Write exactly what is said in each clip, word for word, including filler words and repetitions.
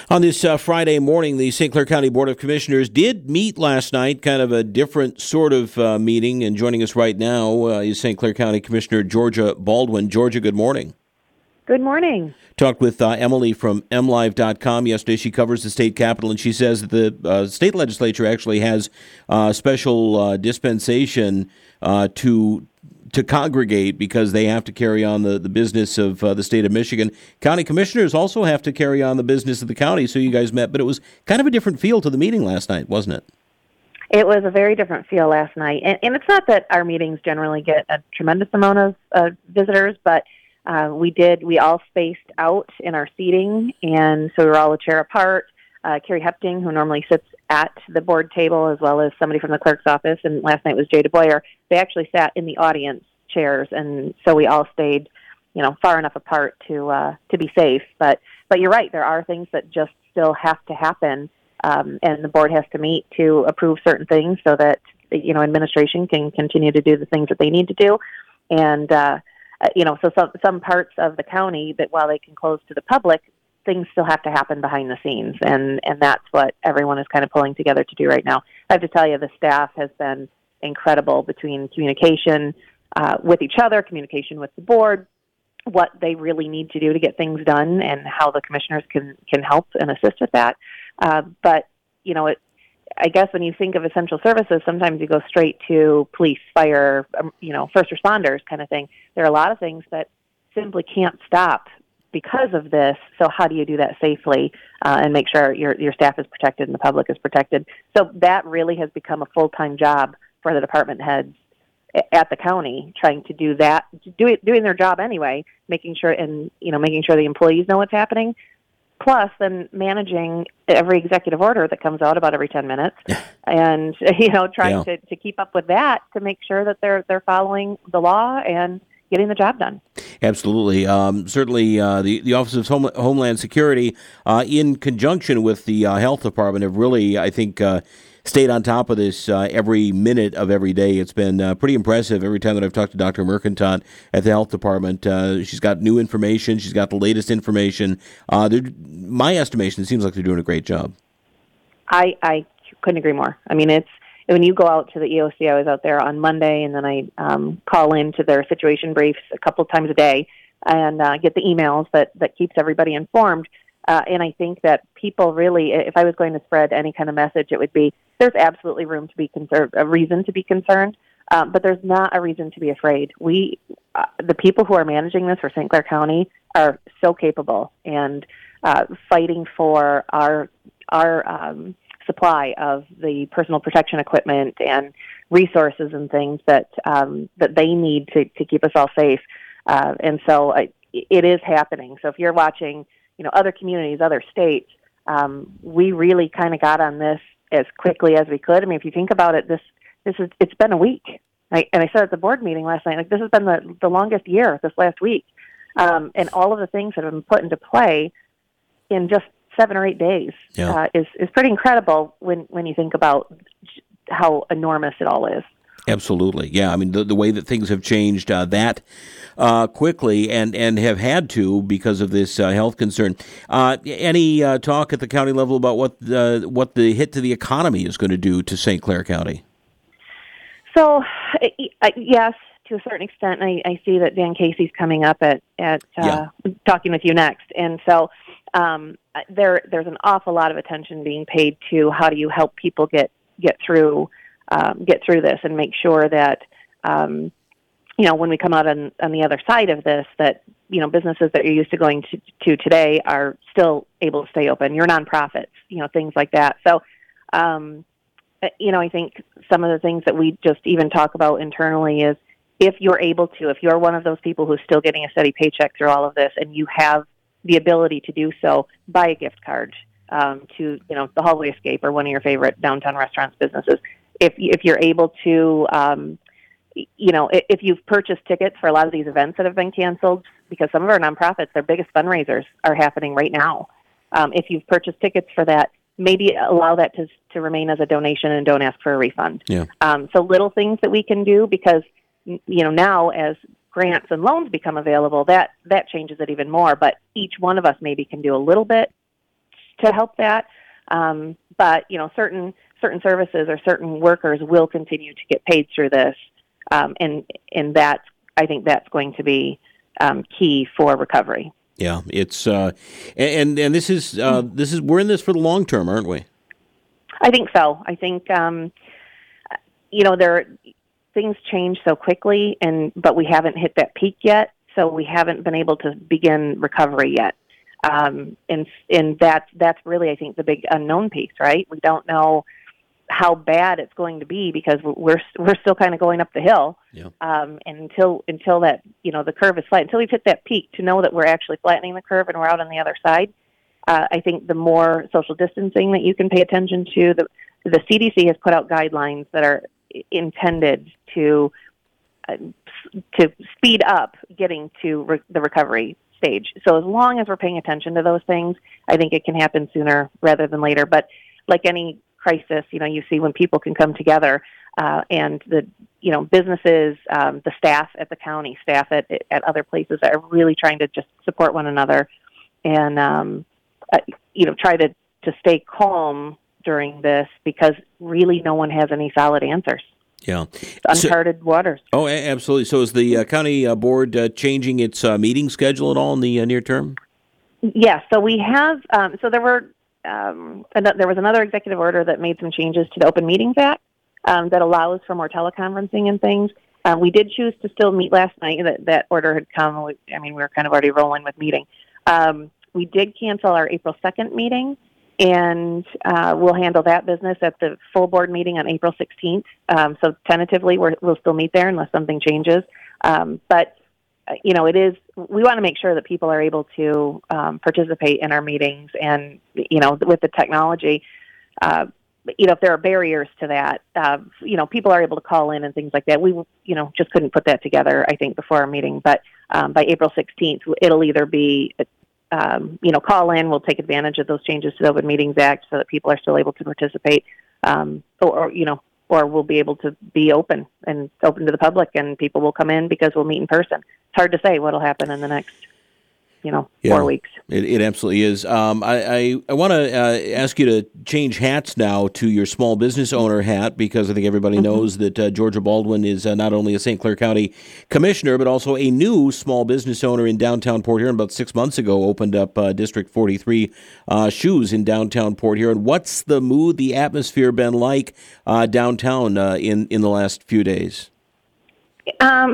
On this uh, Friday morning, the Saint Clair County Board of Commissioners did meet last night, kind of a different sort of uh, meeting. And joining us right now uh, is Saint Clair County Commissioner Georgia Baldwin. Georgia, good morning. Good morning. Talked with uh, Emily from M Live dot com yesterday. She covers the state capitol, and she says that the uh, state legislature actually has uh, special uh, dispensation uh, to to congregate because they have to carry on the, the business of uh, the state of Michigan. County commissioners also have to carry on the business of the county, so you guys met, but it was kind of a different feel to the meeting last night, wasn't it? It was a very different feel last night, and, and it's not that our meetings generally get a tremendous amount of uh, visitors, but uh, we did, we all spaced out in our seating, and so we were all a chair apart. Uh, Carrie Hepting, who normally sits at the board table, as well as somebody from the clerk's office, and last night was Jay DeBoyer, they actually sat in the audience chairs, and so we all stayed, you know, far enough apart to uh, to be safe. But but you're right, there are things that just still have to happen, um, and the board has to meet to approve certain things so that, you know, administration can continue to do the things that they need to do. And, uh, you know, so some, some parts of the county that while they can close to the public, things still have to happen behind the scenes, and, and that's what everyone is kind of pulling together to do right now. I have to tell you, the staff has been incredible between communication uh, with each other, communication with the board, what they really need to do to get things done, and how the commissioners can, can help and assist with that. Uh, but, you know, it, I guess when you think of essential services, sometimes you go straight to police, fire, um, you know, first responders kind of thing. There are a lot of things that simply can't stop because of this. So how do you do that safely uh, and make sure your your staff is protected and the public is protected? So that really has become a full-time job for the department heads at the county, trying to do that, do it, doing their job anyway, making sure and you know making sure the employees know what's happening. Plus, then managing every executive order that comes out about every ten minutes, and you know trying yeah. to, to keep up with that to make sure that they're they're following the law and getting the job done. Absolutely. Um, certainly, uh, the, the Office of Home, Homeland Security, uh, in conjunction with the uh, Health Department, have really, I think, uh, stayed on top of this uh, every minute of every day. It's been uh, pretty impressive every time that I've talked to Doctor Mercantot at the Health Department. Uh, she's got new information. She's got the latest information. Uh, my estimation, it seems like they're doing a great job. I, I couldn't agree more. I mean, it's when you go out to the E O C, I was out there on Monday, and then I um, call into their situation briefs a couple of times a day and uh, get the emails that, that keeps everybody informed. Uh, and I think that people really, if I was going to spread any kind of message, it would be there's absolutely room to be concerned, a reason to be concerned, um, but there's not a reason to be afraid. We, uh, the people who are managing this for Saint Clair County are so capable and uh, fighting for our our um, supply of the personal protection equipment and resources and things that um, that they need to, to keep us all safe. Uh, and so uh, it is happening. So if you're watching, you know, other communities, other states, um, we really kind of got on this as quickly as we could. I mean, if you think about it, this this is it's been a week. Right? And I said at the board meeting last night, like this has been the, the longest year, this last week. Um, and all of the things that have been put into play in just seven or eight days yeah. uh, is, is pretty incredible when, when you think about how enormous it all is. Absolutely. Yeah. I mean, the, the way that things have changed uh, that uh, quickly and, and have had to because of this uh, health concern. Uh, any uh, talk at the county level about what the, what the hit to the economy is going to do to Saint Clair County? So, uh, yes, to a certain extent. I, I see that Dan Casey's coming up at, at uh, yeah. talking with you next. And so um, there there's an awful lot of attention being paid to how do you help people get, get through Um, get through this and make sure that, um, you know, when we come out on, on the other side of this, that, you know, businesses that you're used to going to, to today are still able to stay open. Your nonprofits, you know, things like that. So, um, you know, I think some of the things that we just even talk about internally is if you're able to, if you're one of those people who's still getting a steady paycheck through all of this and you have the ability to do so, buy a gift card um, to, you know, the Hallway Escape or one of your favorite downtown restaurants businesses. If if you're able to, um, you know, if you've purchased tickets for a lot of these events that have been canceled, because some of our nonprofits, their biggest fundraisers are happening right now. Um, if you've purchased tickets for that, maybe allow that to to remain as a donation and don't ask for a refund. Yeah. Um, so little things that we can do because, you know, now as grants and loans become available, that, that changes it even more. But each one of us maybe can do a little bit to help that. Um, but, you know, certain certain services or certain workers will continue to get paid through this. Um, and, and that's, I think that's going to be um, key for recovery. Yeah, it's, uh, and, and this is, uh, this is, we're in this for the long term, aren't we? I think so. I think, um, you know, there, things change so quickly, and, but we haven't hit that peak yet. So we haven't been able to begin recovery yet. Um, and, and that's, that's really, I think, the big unknown piece, right? We don't know how bad it's going to be because we're we're still kind of going up the hill. Yeah. Um, and until until that, you know, the curve is flat, until we've hit that peak, to know that we're actually flattening the curve and we're out on the other side. Uh, I think the more social distancing that you can pay attention to, the the C D C has put out guidelines that are intended to uh, to speed up getting to re- the recovery stage. So as long as we're paying attention to those things, I think it can happen sooner rather than later. But like any crisis, you know, you see when people can come together, uh, and the, you know, businesses, um, the staff at the county, staff at at other places that are really trying to just support one another, and um, uh, you know, try to to stay calm during this, because really no one has any solid answers. Yeah, it's uncharted so, waters. Oh, absolutely. So is the uh, county uh, board uh, changing its uh, meeting schedule at all in the uh, near term? Yes. Yeah, so we have. Um, so there were. Um, there was another executive order that made some changes to the Open Meetings Act um, that allows for more teleconferencing and things. Um, we did choose to still meet last night. That that order had come. We, I mean, we were kind of already rolling with meeting. Um, we did cancel our April second meeting, and uh, we'll handle that business at the full board meeting on April sixteenth. Um, so tentatively, we're, we'll still meet there unless something changes. Um, but you know, it is, we want to make sure that people are able to um, participate in our meetings, and, you know, with the technology, uh, you know, if there are barriers to that, uh, you know, people are able to call in and things like that. We, you know, just couldn't put that together, I think, before our meeting. But um, by April sixteenth, it'll either be, um, you know, call in, we'll take advantage of those changes to the Open Meetings Act so that people are still able to participate, um, or, or, you know, or we'll be able to be open and open to the public, and people will come in because we'll meet in person. It's hard to say what'll happen in the next, you know, yeah, four weeks. It, it absolutely is. Um, I, I, I want to uh, ask you to change hats now to your small business owner hat, because I think everybody mm-hmm. knows that uh, Georgia Baldwin is uh, not only a Saint Clair County commissioner, but also a new small business owner in downtown Port Huron. About six months ago, opened up uh, District forty-three uh, Shoes in downtown Port Huron. What's the mood, the atmosphere been like uh, downtown uh, in, in the last few days? Um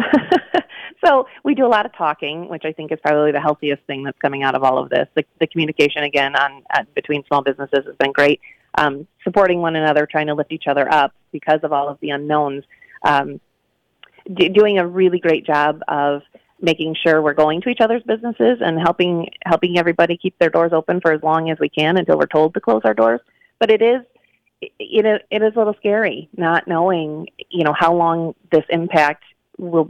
So we do a lot of talking, which I think is probably the healthiest thing that's coming out of all of this. The, the communication, again, on uh, between small businesses has been great. Um, supporting one another, trying to lift each other up because of all of the unknowns. Um, d- doing a really great job of making sure we're going to each other's businesses and helping helping everybody keep their doors open for as long as we can until we're told to close our doors. But it is it, it, it is a little scary not knowing, you know, how long this impact will,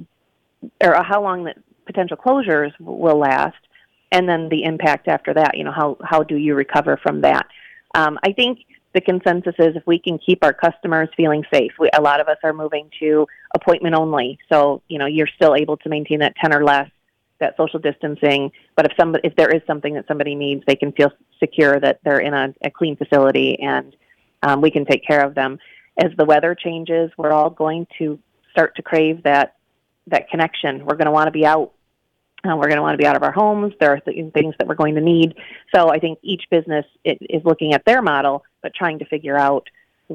or how long the potential closures will last, and then the impact after that. You know, how how do you recover from that? Um, I think the consensus is if we can keep our customers feeling safe. We, a lot of us are moving to appointment only, so you know you're still able to maintain that ten or less, that social distancing. But if somebody, if there is something that somebody needs, they can feel secure that they're in a, a clean facility, and um, we can take care of them. As the weather changes, we're all going to start to crave that. that connection. We're going to want to be out. Uh, we're going to want to be out of our homes. There are th- things that we're going to need. So I think each business is looking at their model, but trying to figure out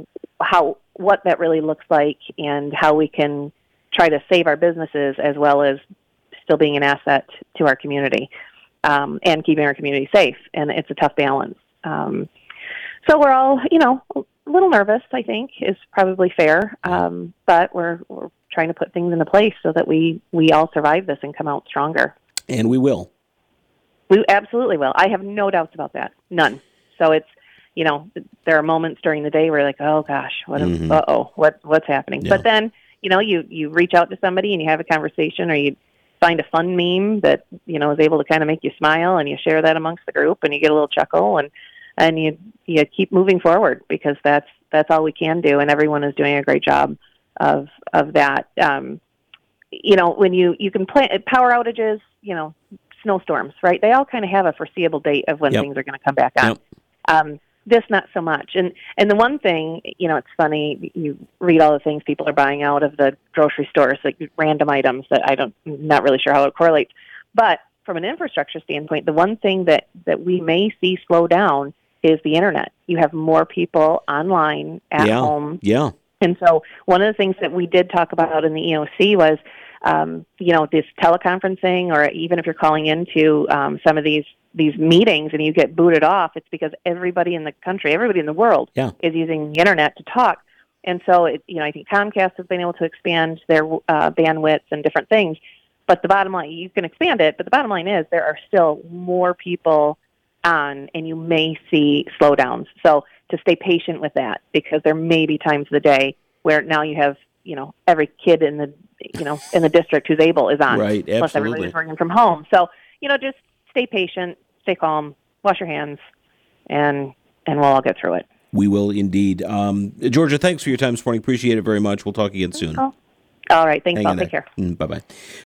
how, what that really looks like, and how we can try to save our businesses as well as still being an asset to our community, um, and keeping our community safe. And it's a tough balance. Um, so we're all, you know, a little nervous, I think, is probably fair. Um, but we're, we're trying to put things into place so that we, we all survive this and come out stronger. And we will. We absolutely will. I have no doubts about that. None. So it's, you know, there are moments during the day where you're like, oh gosh, what, mm-hmm. uh-oh, what, what's happening? Yeah. But then, you know, you, you reach out to somebody and you have a conversation, or you find a fun meme that, you know, is able to kind of make you smile, and you share that amongst the group, and you get a little chuckle, and, and you, you keep moving forward, because that's, that's all we can do. And everyone is doing a great job of of that. Um, you know, when you, you can plan power outages, you know, snowstorms, right? They all kind of have a foreseeable date of when yep. things are going to come back on. Yep. Um, this not so much. And and the one thing, you know, it's funny, you read all the things people are buying out of the grocery stores, like random items that I don't, not really sure how it correlates. But from an infrastructure standpoint, the one thing that, that we may see slow down is the internet. You have more people online at yeah. home. Yeah. And so one of the things that we did talk about in the E O C was, um, you know, this teleconferencing, or even if you're calling into um, some of these these meetings and you get booted off, it's because everybody in the country, everybody in the world yeah. is using the internet to talk. And so, it, you know, I think Comcast has been able to expand their uh, bandwidth and different things. But the bottom line, you can expand it, but the bottom line is there are still more people on, and you may see slowdowns. So to stay patient with that, because there may be times of the day where now you have, you know, every kid in the, you know, in the district who's able is on. Right, absolutely. Plus everybody's working from home. So, you know, just stay patient, stay calm, wash your hands, and and we'll all get through it. We will indeed. Um, Georgia, thanks for your time this morning. Appreciate it very much. We'll talk again soon. Oh. All right. Thanks, Hang all. Take care. Mm, bye-bye.